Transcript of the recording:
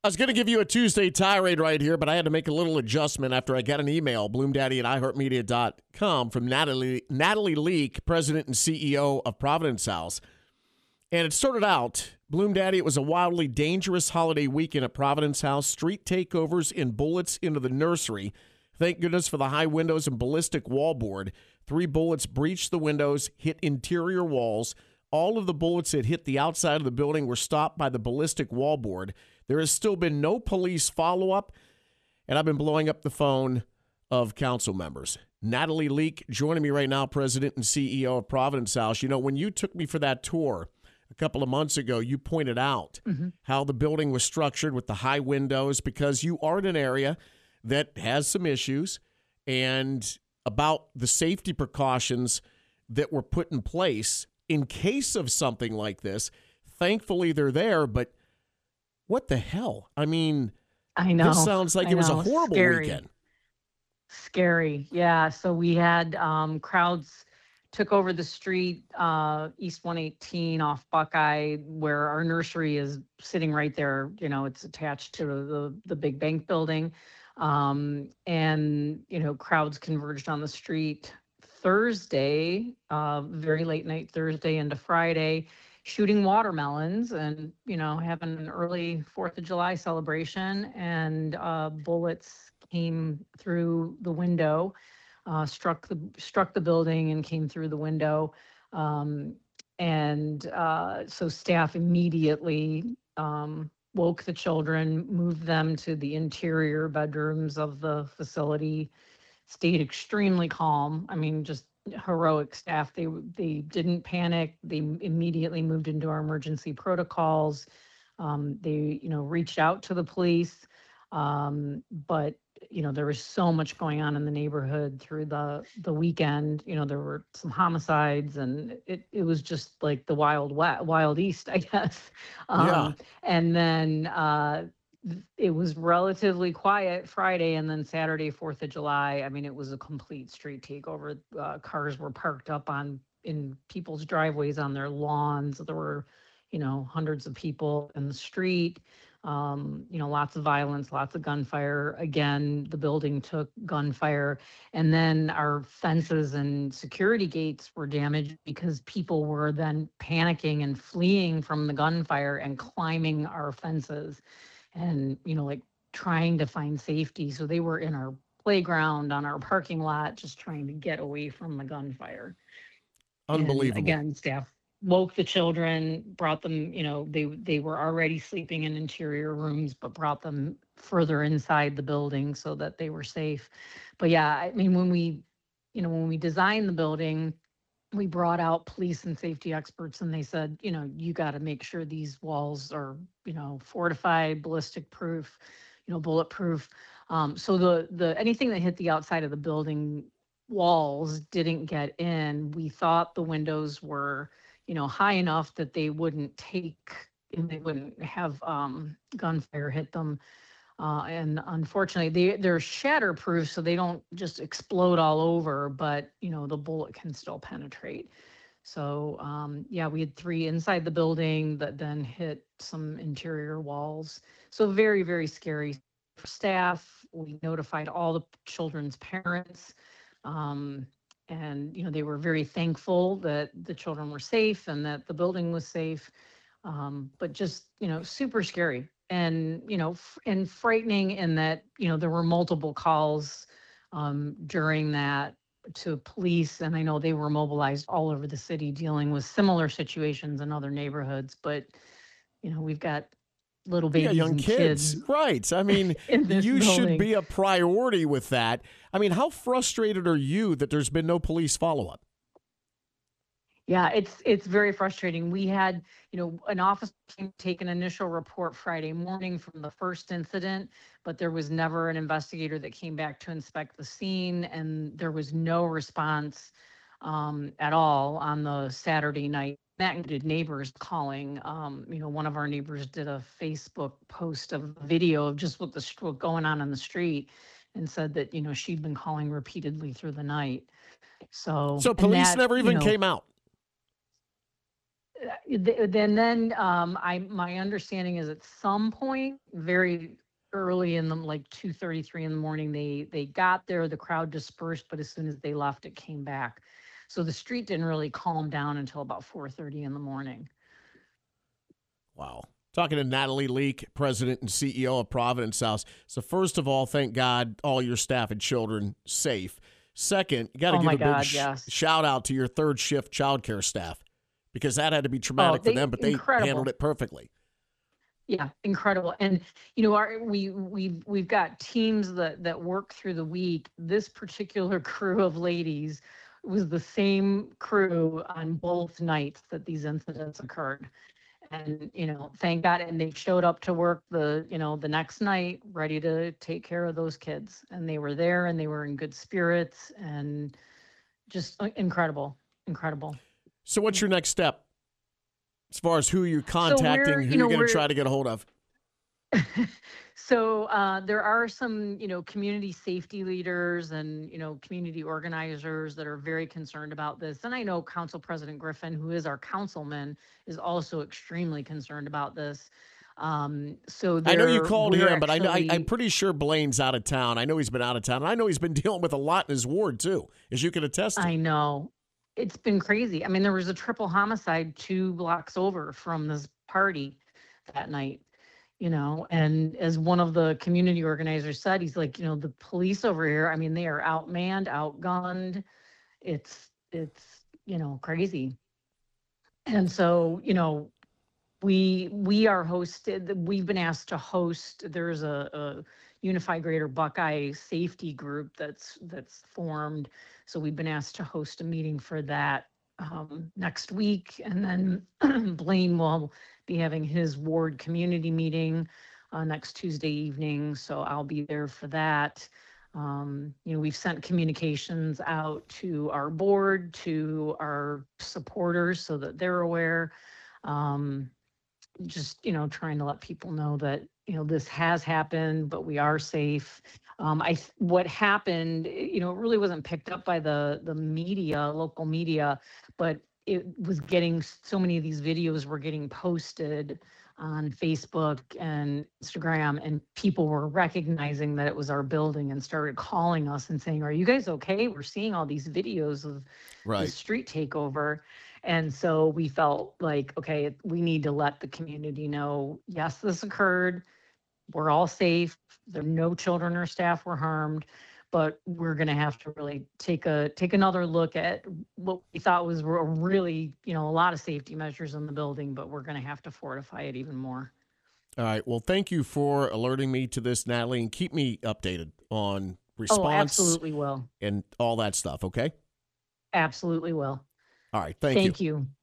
I was going to give you a Tuesday tirade right here, but I had to make a little adjustment after I got an email, BloomDaddy at iHeartMedia.com, from Natalie Leak, President and CEO of Providence House. And it started out, BloomDaddy, it was a wildly dangerous holiday weekend at Providence House. Street takeovers and bullets into the nursery. Thank goodness for the high windows and ballistic wallboard. 3 bullets breached the windows, hit interior walls. All of the bullets that hit the outside of the building were stopped by the ballistic wallboard. There has still been no police follow-up, and I've been blowing up the phone of council members. Natalie Leak joining me right now, President and CEO of Providence House. You know, when you took me for that tour a couple of months ago, you pointed out how the building was structured with the high windows, because you are in an area that has some issues, and about the safety precautions that were put in place in case of something like this. Thankfully, they're there, but what the hell? I mean, I know. This sounds like it was a horrible weekend. Scary. Yeah. So we had crowds took over the street, East 118 off Buckeye, where our nursery is sitting right there. You know, it's attached to the big bank building. And, you know, crowds converged on the street Thursday, very late night Thursday into Friday, shooting watermelons and, you know, having an early 4th of July celebration, and bullets came through the window, struck the building and came through the window. So staff immediately woke the children, moved them to the interior bedrooms of the facility, stayed extremely calm. I mean, just heroic staff. They didn't panic. They immediately moved into our emergency protocols. They, you know, reached out to the police, but you know, there was so much going on in the neighborhood through the weekend. You know, there were some homicides, and it was just like the wild east, I guess. And then it was relatively quiet Friday, and then Saturday, 4th of July. I mean, it was a complete street takeover. Cars were parked up in people's driveways, on their lawns. There were, you know, hundreds of people in the street. You know, lots of violence, lots of gunfire. Again, the building took gunfire. And then our fences and security gates were damaged because people were then panicking and fleeing from the gunfire and climbing our fences and, you know, like trying to find safety. So they were in our playground, on our parking lot, just trying to get away from the gunfire. Unbelievable. And again, staff woke the children, brought them, you know, they were already sleeping in interior rooms, but brought them further inside the building so that they were safe. But yeah, I mean, when we designed the building, we brought out police and safety experts, and they said, you know, you got to make sure these walls are, you know, fortified, ballistic proof, you know, bulletproof. So the anything that hit the outside of the building walls didn't get in. We thought the windows were, you know, high enough that they wouldn't have gunfire hit them. And unfortunately, they're shatterproof, so they don't just explode all over, but, you know, the bullet can still penetrate. So, yeah, we had 3 inside the building that then hit some interior walls. So very, very scary for staff. We notified all the children's parents. And, you know, they were very thankful that the children were safe and that the building was safe. But just, you know, super scary. And, you know, and frightening in that, you know, there were multiple calls during that to police. And I know they were mobilized all over the city dealing with similar situations in other neighborhoods. But, you know, we've got little babies young and kids. Right. I mean, you should be a priority with that. I mean, how frustrated are you that there's been no police follow-up? Yeah, it's very frustrating. We had, you know, an officer take an initial report Friday morning from the first incident, but there was never an investigator that came back to inspect the scene, and there was no response at all on the Saturday night. That included neighbors calling. You know, one of our neighbors did a Facebook post of a video of just what going on in the street, and said that, you know, she'd been calling repeatedly through the night. So police never even came out. My understanding is at some point, very early in the like 2:33 in the morning, they got there, the crowd dispersed, but as soon as they left, it came back. So the street didn't really calm down until about 4:30 in the morning. Wow. Talking to Natalie Leak, President and CEO of Providence House. So first of all, thank God all your staff and children safe. Second, you got to Oh give my a big God, yes. shout out to your third shift childcare staff because that had to be Oh, traumatic for they them, but they handled incredible. it perfectly. Yeah, incredible. And we've got teams that work through the week. This particular crew of ladies was the same crew on both nights that these incidents occurred. And thank God, and they showed up to work the next night ready to take care of those kids. And they were there and they were in good spirits and just incredible, incredible. So what's your next step as far as who you're So contacting, who you're going to try to get a hold of? So there are some, community safety leaders and, community organizers that are very concerned about this. And I know Council President Griffin, who is our councilman, is also extremely concerned about this. So I know you called we're him, but actually, I'm pretty sure Blaine's out of town. I know he's been out of town. And I know he's been dealing with a lot in his ward, too, as you can attest to. I know it's been crazy. I mean, there was a triple homicide 2 blocks over from this party that night. And as one of the community organizers said, he's like, the police over here, I mean, they are outmanned, outgunned. It's crazy. And so, we are hosted, we've been asked to host, there's a Unified Greater Buckeye safety group that's formed. So we've been asked to host a meeting for that next week. And then Blaine will be having his ward community meeting next Tuesday evening. So I'll be there for that. We've sent communications out to our board, to our supporters so that they're aware. Just, trying to let people know that, this has happened, but we are safe. What happened, it really wasn't picked up by the media, local media, but it was getting, so many of these videos were getting posted on Facebook and Instagram, and people were recognizing that it was our building and started calling us and saying, "Are you guys okay? We're seeing all these videos of the street takeover." And so we felt like, okay, we need to let the community know, yes, this occurred. We're all safe. There no children or staff were harmed, but we're going to have to really take another look at what we thought was really, a lot of safety measures in the building, but we're going to have to fortify it even more. All right. Well, thank you for alerting me to this, Natalie, and keep me updated on response. Oh, absolutely will. And all that stuff. Okay. Absolutely will. All right. Thank you. Thank you.